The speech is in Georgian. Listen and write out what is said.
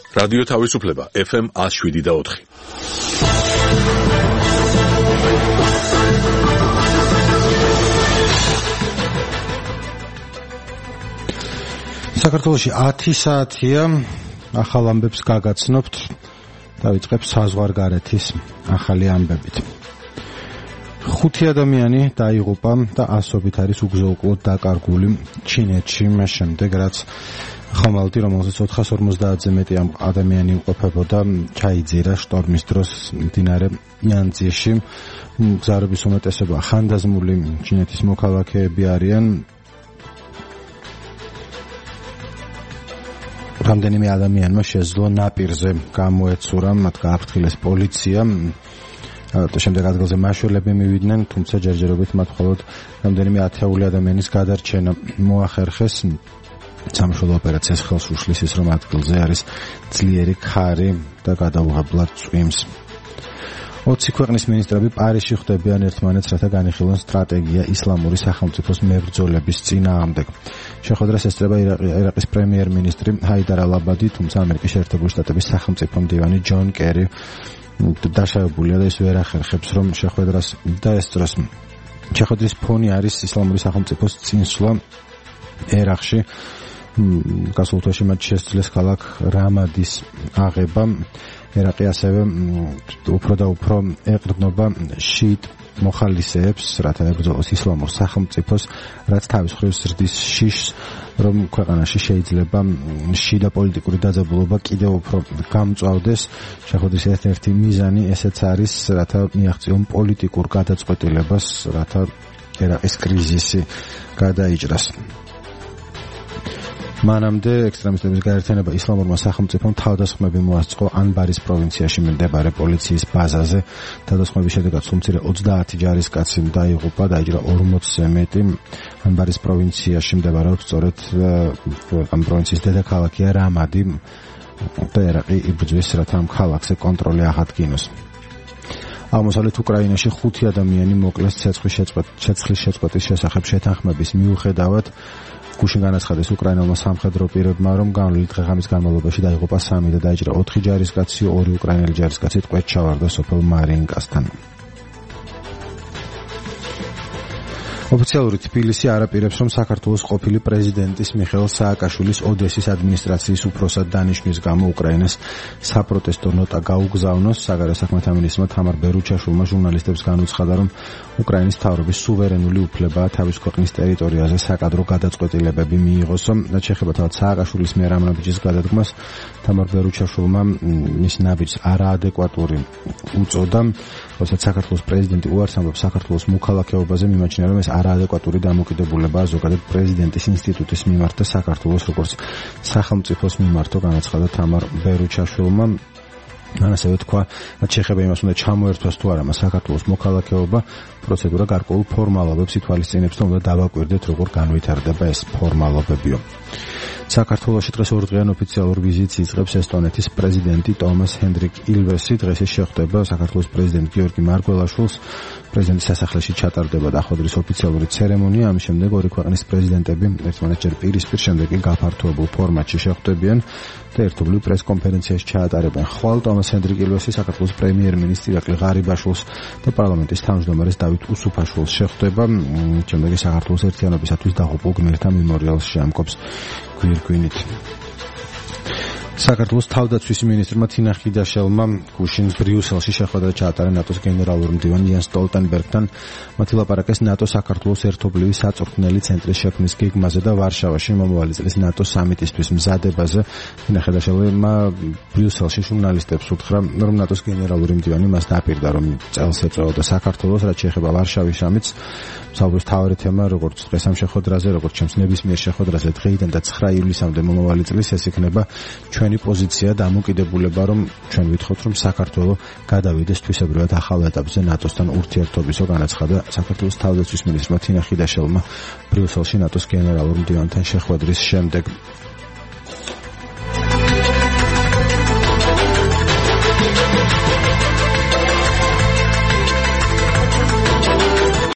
რადიო თავისუფლება FM 107.4. საქართველოში 10 საათია, ახალ ამბებს გაგაცნობთ, დავიწყებ საზღვარგარეთის ახალი ამბებით. 5 ადამიანი დაიღუპა და ასობით არის უგზო-უკვლოდ დაკარგული ჩინეთში, მას შემდეგ რაც ხომალდი, რომელზეც 450-ზე მეტი ადამიანი იმყოფებოდა, ჩაიძირა შტორმის დროს მდინარე იანძიში. მგზავრების უმეტესობა ხანდაზმული ჩინეთის მოქალაქეები არიან. რამდენიმე ადამიანმა შეძლო ნაპირზე გამოეცურა, მათ გააფრთხილეს პოლიცია. შემდეგ ადგილზე მაშველები მივიდნენ, თუმცა ჯერჯერობით მათ მხოლოდ რამდენიმე ათეული ადამიანის გადარჩენა მოახერხეს. სამშობლო ოპერაციას ხელს უშლის ის, რომ ადგილზე არის ძლიერი ქარი და გადაუღებლად წვიმს. 20 ქვეყნის მინისტრები პარიზში ხვდებიან ერთმანეთს, რათა განიხილონ სტრატეგია ისლამური სახელმწიფოს მებრძოლების წინააღმდეგ. შეხვედრას ესწრება ერაყის პრემიერ-მინისტრი ჰაიდარ ალ-აბადი, თუმცა ამერიკის შეერთებული შტატების სახელმწიფო მდივანი ჯონ კერი დაშავებულია და ის ვერ ახერხებს, რომ შეხვედრას დაესწროს. შეხვედრის ფონი არის ისლამური სახელმწიფოს წინსვლა ერაყში. გასულ თვეში მათ შესძლეს ქალაქ რამადის აღება. ერაყი ასევე უფრო და უფრო ეყრდნობა შიიტ მოხალისეებს, რათა ებრძოლოს ისლამურ სახელმწიფოს, რაც თავის მხრივ ზრდის შიშს, რომ ქვეყანაში შეიძლება შიდა პოლიტიკური დაძაბულობა კიდევ უფრო გამწვავდეს. შეხვედრის ერთ-ერთი მიზანი ესეც არის, რათა მიაღწიონ პოლიტიკურ გადაწყვეტილებას, რათა ერაყის კრიზისი გადაიჭრას. მანამდე ექსტრემისტების გაერთიანება ისლამურმა სახელმწიფომ თავდასხმები მოასწყო ანბარის პროვინციაში მდებარე პოლიციის ბაზაზე. თავდასხმების შედეგად სულ მცირე 30 ჯარისკაცი დაიღუპა, დაიჭრა 40-ზე მეტი. ანბარის პროვინციაში მდებარეობს სწორედ ამ პროვინციის დედაქალაქია რამადი და ერაყი იბრძვის, რათა ამ ქალაქზე კონტროლი აღადგინოს. აღმოსავლეთ უკრაინაში 5 ადამიანი მოკლეს ცეცხლის შეწყვეტის შესახებ შეთანხმების მიუხედავად. გუშინ განაცხადეს უკრაინელმა სამხედრო პირებმა, რომ განვლილი დღე-ღამის განმავლობაში დაიღუპა 3 და დაიჭრა 4 ჯარისკაცი, 2 უკრაინელი ჯარისკაცი ტყვედ ჩავარდა სოფელ მარინკასთან. ოფიციალური თბილისი არ აპირებს, რომ საქართველოს ყოფილი პრეზიდენტის მიხეილ სააკაშვილის ოდესის ადმინისტრაციის უფროსად დანიშვნის გამო უკრაინას საპროტესტო ნოტა გაუგზავნოს. საგარეო საქმეთა მინისტრმა თამარ ბერუჩაშვილმა ჟურნალისტებს განუცხადა, რომ უკრაინის მთავრობის სუვერენული უფლებაა თავის ქვეყნის ტერიტორიაზე საკადრო გადაწყვეტილებები მიიღოს. რაც შეეხება თავად სააკაშვილის მიერ ამ ნაბიჯის გადადგმას, თამარ ბერუჩაშვილმა მის ნაბიჯს არაადეკვატური უწოდა. როდესაც საქართველოს პრეზიდენტი უარს ამბობს საქართველოს მოქალაქეობაზე, მიმაჩნია, რომ ეს არაადეკვატური დამოკიდებულებაა ზოგადად პრეზიდენტის ინსტიტუტის მიმართ და საქართველოს როგორც სახელმწიფოს მიმართო, განაცხადა თამარ ბერუჩაშვილმა. მან ასევე თქვა, რაც შეეხება იმას, უნდა ჩამოერთვას თუ არა საქართველოს მოქალაქეობა, პროცედურა გარკვეულ ფორმალობებს ითვალისწინებს და უნდა დავაკვირდეთ, როგორ განვითარდება ეს ფორმალობებიო. საქართველოში დღეს ორდღიან ოფიციალურ ვიზიტს იწყებს ესტონეთის პრეზიდენტი ტომას ჰენდრიკ ილვესი. დღეს ის შეხვდება საქართველოს პრეზიდენტ გიორგი მარგველაშვილს. პრეზიდენტის სასახლეში ჩატარდება დახვედრის ოფიციალური ცერემონია. ამის შემდეგ ორი ქვეყნის პრეზიდენტები ერთმანეთს პირისპირ, შემდეგ კი გაფართოებულ ფორმატში შეხვდებიან და ერთობლივ პრესკონფერენციაში ჩაატარებენ. ხვალ ტომას ჰენდრიკ ილვესი საქართველოს პრემიერ-მინისტრ ირაკლი ღარიბაშვილს და პარლამენტის თავმჯდომარეს დავით უსუფაშვილს შეხვდება. შემდეგ საქართველოს ერთიანობისათვის დაღუპულ გმირთა მემორიალს შეამკობს გვირგვინით. საქართველოს თავდაცვის მინისტრმა თინა ხიდაშელმა გუშინ ბრიუსელში შეხვედრა ჩაატარა ნატოს გენერალურ მდივან იან სტოლტენბერგთან. მათი ლაპარაკეს ნატოს-საქართველოს ერთობლივი საწვრთნელი ცენტრის შექმნის გეგმაზე და ვარშავაში მომავალი წლის ნატოს სამიტისთვის მზადებაზე. თინა ხიდაშელმა ბრიუსელში ჟურნალისტებს უთხრა, რომ ნატოს გენერალური მდივანი მას დაპირდა, რომ წელს ეწეოდა საქართველოს, რაც შეეხება ვარშავის სამიტს. საუბრის მთავარი თემა, როგორც დღეს ამ შეხვედრაზე, როგორც ჩემს ნებისმიერ შეხვედრაზე დღეიდან და 9 ივლისამდე მომავალი წლის, ეს იქნება ჩვენი პოზიცია დამოკიდებულება, რომ ჩვენ ვითხოვთ, რომ საქართველო გადავიდეს თვისებრივად ახალ ეტაპზე ნატოსთან ურთიერთობისო, განაცხადა საქართველოს თავდაცვის მინისტრმა თინა ხიდაშელმა ბრიუსელში ნატოს გენერალურ მდივანთან შეხვედრის შემდეგ.